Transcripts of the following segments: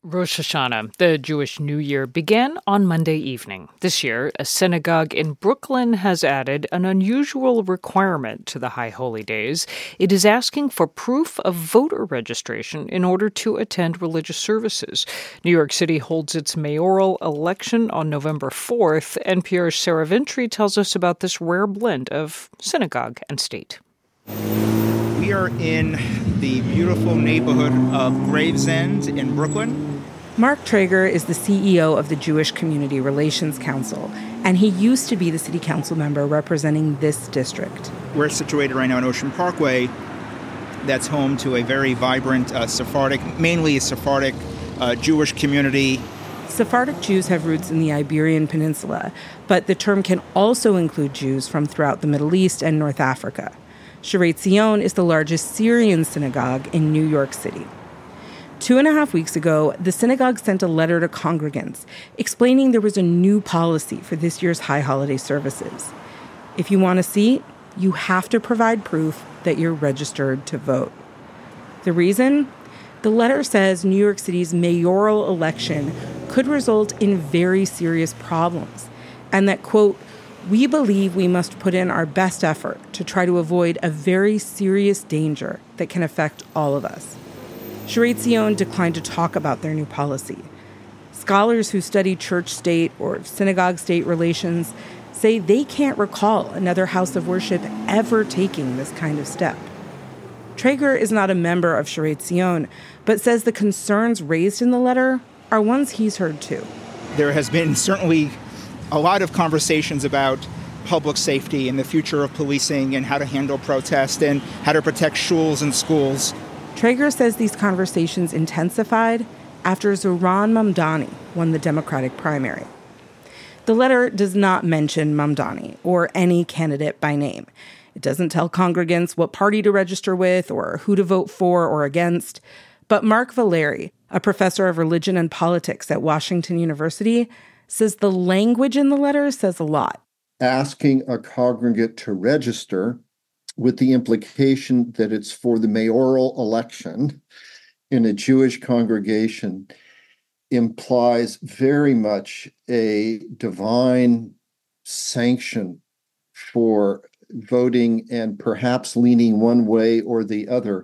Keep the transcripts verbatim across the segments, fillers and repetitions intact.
Rosh Hashanah, the Jewish New Year, began on Monday evening. This year, a synagogue in Brooklyn has added an unusual requirement to the High Holy Days. It is asking for proof of voter registration in order to attend religious services. New York City holds its mayoral election on November fourth. N P R's Sarah Ventry tells us about this rare blend of synagogue and state. We are in the beautiful neighborhood of Gravesend in Brooklyn. Mark Traeger is the C E O of the Jewish Community Relations Council, and he used to be the city council member representing this district. We're situated right now on Ocean Parkway. That's home to a very vibrant uh, Sephardic, mainly Sephardic uh, Jewish community. Sephardic Jews have roots in the Iberian Peninsula, but the term can also include Jews from throughout the Middle East and North Africa. Sharet Zion is the largest Syrian synagogue in New York City. Two and a half weeks ago, the synagogue sent a letter to congregants explaining there was a new policy for this year's high holiday services. If you want a seat, you have to provide proof that you're registered to vote. The reason? The letter says New York City's mayoral election could result in very serious problems, and that, quote, we believe we must put in our best effort to try to avoid a very serious danger that can affect all of us. Sharet Zion declined to talk about their new policy. Scholars who study church-state or synagogue-state relations say they can't recall another house of worship ever taking this kind of step. Traeger is not a member of Sharet Zion, but says the concerns raised in the letter are ones he's heard too. There has been certainly a lot of conversations about public safety and the future of policing and how to handle protest and how to protect shuls and schools. Traeger says these conversations intensified after Zohran Mamdani won the Democratic primary. The letter does not mention Mamdani or any candidate by name. It doesn't tell congregants what party to register with or who to vote for or against. But Mark Valeri, a professor of religion and politics at Washington University, says the language in the letter says a lot. Asking a congregant to register with the implication that it's for the mayoral election in a Jewish congregation implies very much a divine sanction for voting and perhaps leaning one way or the other.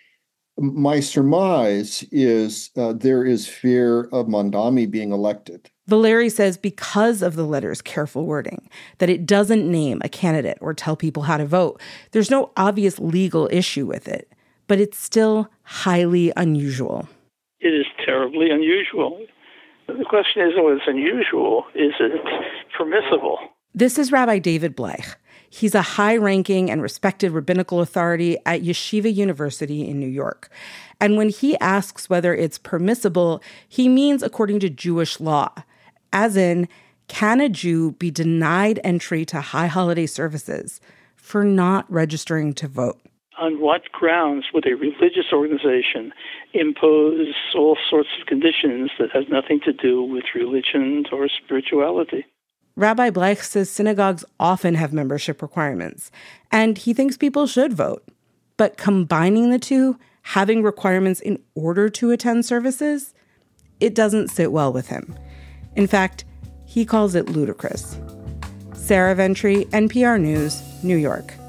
My surmise is uh, there is fear of Mamdani being elected. Valeri says because of the letter's careful wording, that it doesn't name a candidate or tell people how to vote, there's no obvious legal issue with it, but it's still highly unusual. It is terribly unusual. The question isn't whether it's unusual, is it permissible? This is Rabbi David Bleich. He's a high-ranking and respected rabbinical authority at Yeshiva University in New York. And when he asks whether it's permissible, he means according to Jewish law. As in, can a Jew be denied entry to high holiday services for not registering to vote? On what grounds would a religious organization impose all sorts of conditions that have nothing to do with religion or spirituality? Rabbi Bleich says synagogues often have membership requirements, and he thinks people should vote. But combining the two, having requirements in order to attend services, it doesn't sit well with him. In fact, he calls it ludicrous. Sarah Ventry, N P R News, New York.